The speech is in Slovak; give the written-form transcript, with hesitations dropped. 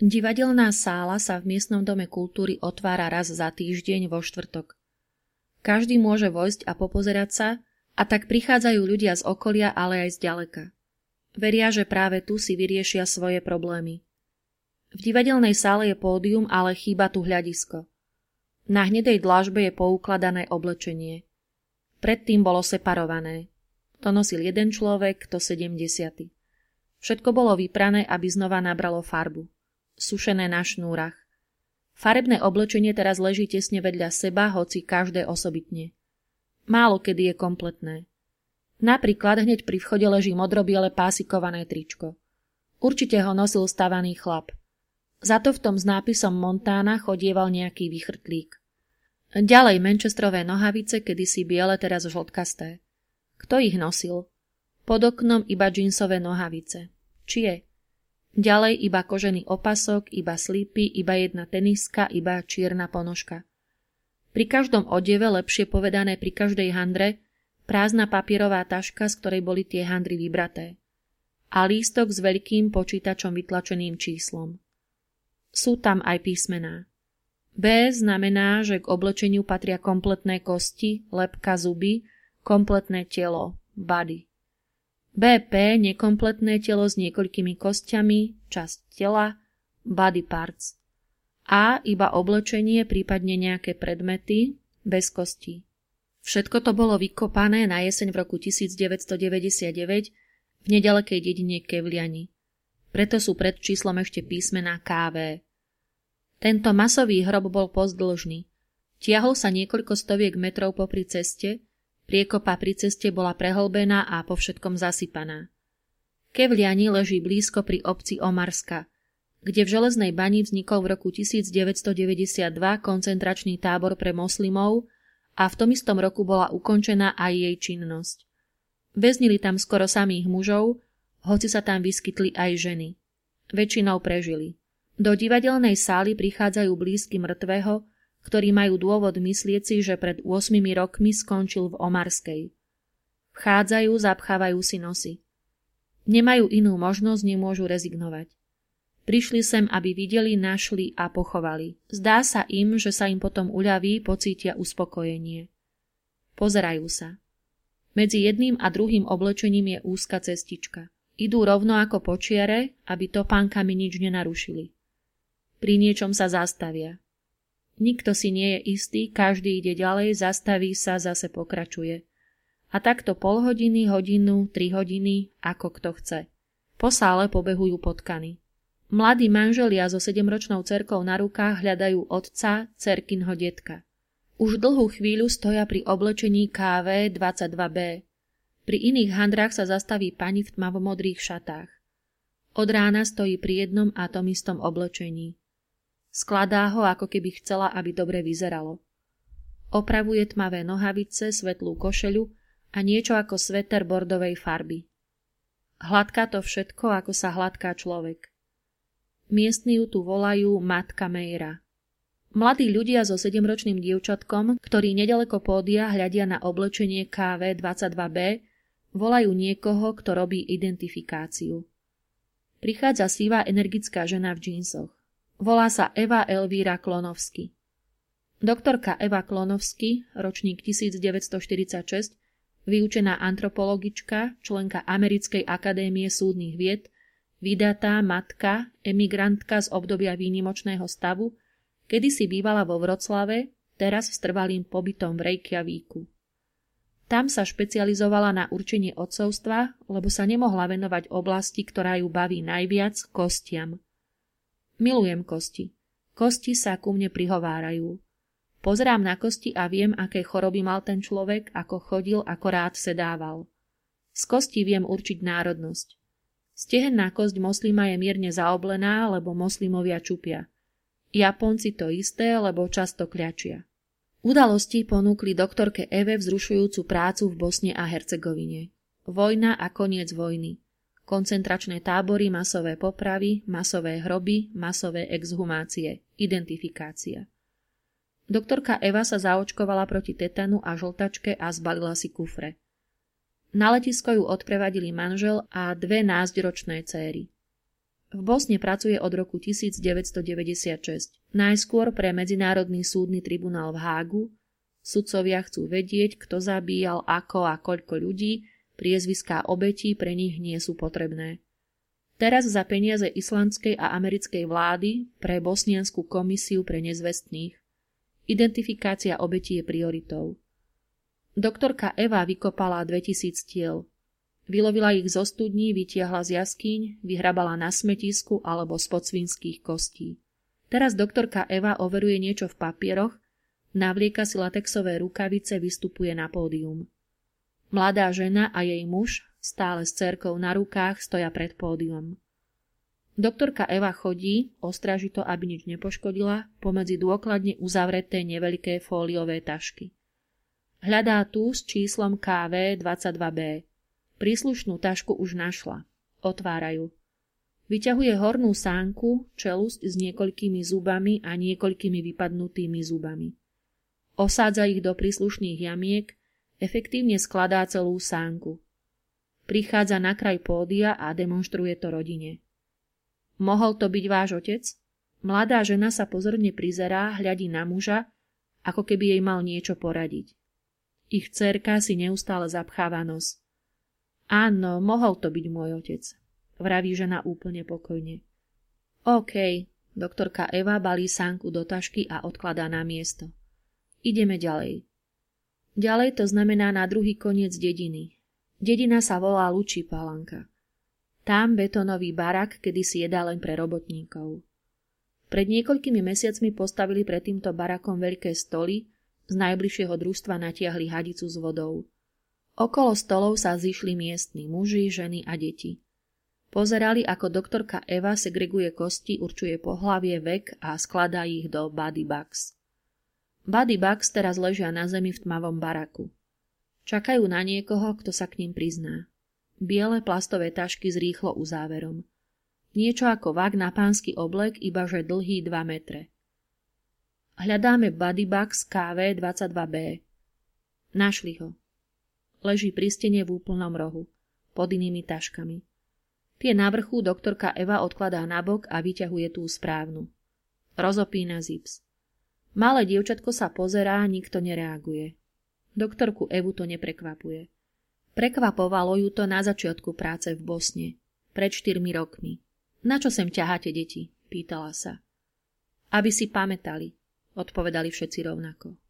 Divadelná sála sa v miestnom dome kultúry otvára raz za týždeň vo štvrtok. Každý môže vojsť a popozerať sa, a tak prichádzajú ľudia z okolia, ale aj z ďaleka. Veria, že práve tu si vyriešia svoje problémy. V divadelnej sále je pódium, ale chýba tu hľadisko. Na hnedej dlažbe je poukladané oblečenie. Predtým bolo separované. To nosil jeden človek, to 70. Všetko bolo vyprané, aby znova nabralo farbu. Sušené na šnúrach. Farebné oblečenie teraz leží tesne vedľa seba, hoci každé osobitne. Málo kedy je kompletné. Napríklad hneď pri vchode leží modrobiele pásikované tričko. Určite ho nosil stavaný chlap. Za to v tom s nápisom Montana chodieval nejaký vychrtlík. Ďalej manchesterové nohavice, kedysi biele, teraz žltkasté. Kto ich nosil? Pod oknom iba džínsové nohavice. Čie? Ďalej iba kožený opasok, iba slípy, iba jedna teniska, iba čierna ponožka. Pri každom odeve, lepšie povedané pri každej handre, prázdna papierová taška, z ktorej boli tie handry vybraté. A lístok s veľkým počítačom vytlačeným číslom. Sú tam aj písmená. B znamená, že k oblečeniu patria kompletné kosti, lebka, zuby, kompletné telo, body. BP nekompletné telo s niekoľkými kostiami, časť tela, body parts. A iba oblečenie, prípadne nejaké predmety, bez kostí. Všetko to bolo vykopané na jeseň v roku 1999 v nedalekej dedine Kevliani. Preto sú pred číslom ešte písmená KV. Tento masový hrob bol pozdĺžny. Tiahol sa niekoľko stoviek metrov popri ceste, priekopa pri ceste bola prehlbená a po všetkom zasypaná. Kevliani leží blízko pri obci Omarska, kde v Železnej bani vznikol v roku 1992 koncentračný tábor pre moslimov a v tom istom roku bola ukončená aj jej činnosť. Väznili tam skoro samých mužov, hoci sa tam vyskytli aj ženy. Väčšinou prežili. Do divadelnej sály prichádzajú blízky mŕtvého, ktorí majú dôvod myslieť si, že pred 8 rokmi skončil v Omarskej. Vchádzajú, zapchávajú si nosy. Nemajú inú možnosť, nemôžu rezignovať. Prišli sem, aby videli, našli a pochovali. Zdá sa im, že sa im potom uľaví, pocítia uspokojenie. Pozerajú sa. Medzi jedným a druhým oblečením je úzka cestička. Idú rovno ako po čiare, aby topánkami nič nenarušili. Pri niečom sa zastavia. Nikto si nie je istý, každý ide ďalej, zastaví sa, zase pokračuje. A takto pol hodiny, hodinu, 3 hodiny, ako kto chce. Po sále pobehujú potkany. Mladí manželia so 7-ročnou dcerkou na rukách hľadajú otca, dcerkinho detka. Už dlhú chvíľu stoja pri oblečení KV 22B. Pri iných handrách sa zastaví pani v tmavomodrých šatách. Od rána stojí pri jednom a tom istom oblečení. Skladá ho, ako keby chcela, aby dobre vyzeralo. Opravuje tmavé nohavice, svetlú košeľu a niečo ako sveter bordovej farby. Hladká to všetko, ako sa hladká človek. Miestni ju tu volajú Matka Mejra. Mladí ľudia so 7-ročným dievčatkom, ktorí nedaleko pódia hľadia na oblečenie KV 22B, volajú niekoho, kto robí identifikáciu. Prichádza sivá energická žena v džínsoch. Volá sa Eva Elvíra Klonovsky. Doktorka Eva Klonovsky, ročník 1946, vyučená antropologička, členka Americkej akadémie súdnych vied, vydatá matka, emigrantka z obdobia výnimočného stavu, kedysi bývala vo Vroclave, teraz s trvalým pobytom v Reykjavíku. Tam sa špecializovala na určenie otcovstva, lebo sa nemohla venovať oblasti, ktorá ju baví najviac, kostiam. Milujem kosti. Kosti sa ku mne prihovárajú. Pozerám na kosti a viem, aké choroby mal ten človek, ako chodil, ako rád sedával. Z kosti viem určiť národnosť. Stehenná kosť moslima je mierne zaoblená, lebo moslimovia čupia. Japonci to isté, lebo často kľačia. Udalosti ponúkli doktorke Eve vzrušujúcu prácu v Bosne a Hercegovine. Vojna a koniec vojny. Koncentračné tábory, masové popravy, masové hroby, masové exhumácie, identifikácia. Doktorka Eva sa zaočkovala proti tetanu a žltačke a zbalila si kufre. Na letisko ju odprevadili manžel a 2 násťročné céry. V Bosne pracuje od roku 1996. Najskôr pre Medzinárodný súdny tribunál v Hágu. Sudcovia chcú vedieť, kto zabíjal, ako a koľko ľudí, priezviská obetí pre nich nie sú potrebné. Teraz za peniaze islandskej a americkej vlády pre Bosniansku komisiu pre nezvestných. Identifikácia obetí je prioritou. Doktorka Eva vykopala 2000 tiel. Vylovila ich zo studní, vytiahla z jaskýň, vyhrabala na smetisku alebo spod svinských kostí. Teraz doktorka Eva overuje niečo v papieroch, navlieka si latexové rukavice, vystupuje na pódium. Mladá žena a jej muž, stále s dcérkou na rukách, stoja pred pódium. Doktorka Eva chodí, ostražito, aby nič nepoškodila, pomedzi dôkladne uzavreté neveľké fóliové tašky. Hľadá tú s číslom KV 22B. Príslušnú tašku už našla. Otvárajú. Vyťahuje hornú sánku, čelusť s niekoľkými zubami a niekoľkými vypadnutými zubami. Osádza ich do príslušných jamiek, efektívne skladá celú sánku. Prichádza na kraj pódia a demonštruje to rodine. Mohol to byť váš otec? Mladá žena sa pozorne prizerá, hľadí na muža, ako keby jej mal niečo poradiť. Ich dcérka si neustále zapcháva nos. Áno, mohol to byť môj otec, vraví žena úplne pokojne. OK, doktorka Eva balí sánku do tašky a odkladá na miesto. Ideme ďalej. Ďalej to znamená na druhý koniec dediny. Dedina sa volá Lučí Palanka. Tam betónový barak, kedysi jedáleň pre robotníkov. Pred niekoľkými mesiacmi postavili pred týmto barakom veľké stoly, z najbližšieho družstva natiahli hadicu s vodou. Okolo stolov sa zišli miestni muži, ženy a deti. Pozerali, ako doktorka Eva segreguje kosti, určuje pohlavie, vek a skladá ich do body bags. Body bags teraz ležia na zemi v tmavom baraku. Čakajú na niekoho, kto sa k ním prizná. Biele plastové tašky s rýchlo uzáverom. Niečo ako vak na pánsky oblek, ibaže dlhý 2 metre. Hľadáme body bags KV 22B. Našli ho. Leží pri stene v úplnom rohu, pod inými taškami. Tie na vrchu doktorka Eva odkladá nabok a vyťahuje tú správnu. Rozopína zips. Malé dievčatko sa pozerá, nikto nereaguje. Doktorku Evu to neprekvapuje. Prekvapovalo ju to na začiatku práce v Bosne, pred 4 rokmi. Na čo sem ťaháte, deti? Pýtala sa. Aby si pamätali, odpovedali všetci rovnako.